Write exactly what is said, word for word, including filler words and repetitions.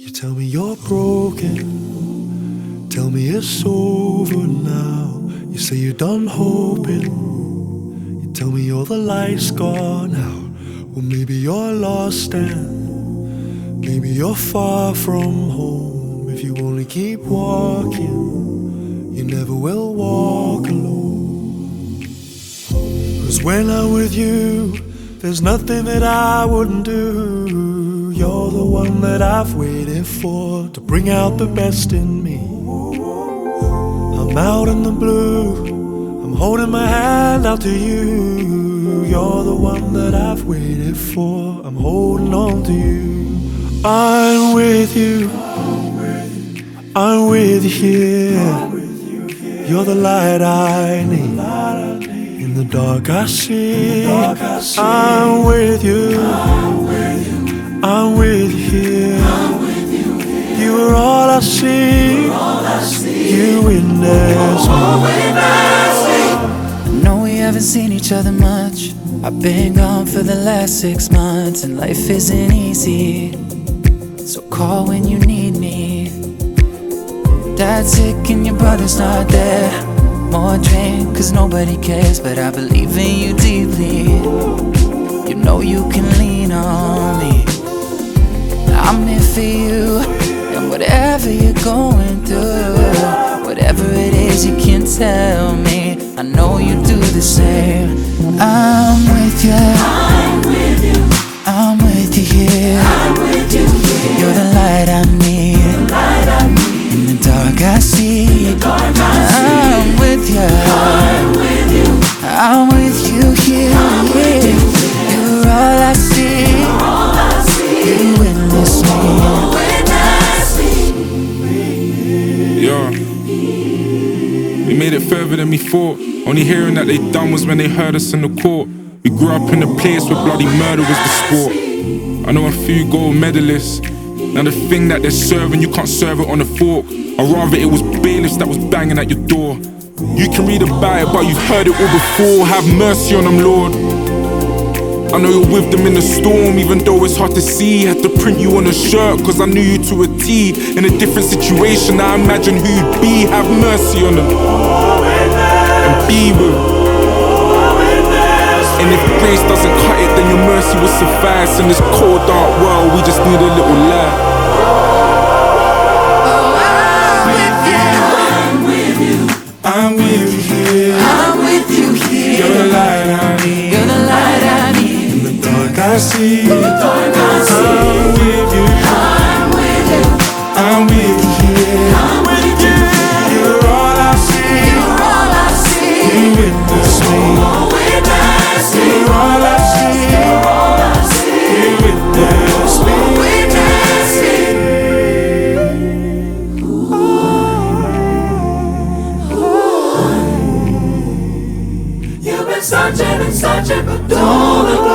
You tell me you're broken, tell me it's over now. You say you're done hoping, you tell me you're the light's gone out. Well, maybe you're lost and maybe you're far from home. If you only keep walking, you never will walk alone. 'Cause when I'm with you, there's nothing that I wouldn't do. You're the one that I've waited for, to bring out the best in me. I'm out in the blue, I'm holding my hand out to you. You're the one that I've waited for, I'm holding on to you. I'm with you, I'm with you here. You're the light I need, in the dark I see. I'm with you, I'm with you here. You are all I see, you witness me. I know we haven't seen each other much. I've been gone for the last six months, and life isn't easy. So call when you need me. Dad's sick and your brother's not there. More drink cause nobody cares, but I believe in you deeply. You know you can lean on me. I'm here for you, and whatever you're going through, whatever it is you can tell me, I know you do the same. I'm with you, I'm with you, I'm with you here. I'm with you here. You're the light I need, The light I need, in the dark I see. the dark I see. I'm with you, I'm with you, I'm with you here. I'm with you here. You're all I see, All I see, you witness me. witness me. Yeah. We made it further than we thought. Only hearing that they done was when they heard us in the court. We grew up in a place where bloody murder was the sport. I know a few gold medalists. Now the thing that they're serving, you can't serve it on a fork. Or rather it was bailiffs that was banging at your door. You can read about it, but you've heard it all before. Have mercy on them, Lord. I know you're with them in the storm, even though it's hard to see. Had to print you on a shirt, cause I knew you to a T. In a different situation, I imagine who you'd be. Have mercy on them, and be with them. And if grace doesn't cut it, then your mercy will suffice. In this cold, dark world, we just need a little light. I'm with you here, I'm with you here. you're the light I need, You're the light I need. in the dark I see. Dark I see. I'm with you, I'm with you, I'm with you here. I'm with you here. You're all I see, All I see, you witness me. witness me. You're all I see, All I see, you witness me. witness me. You've been searching and searching, but don't look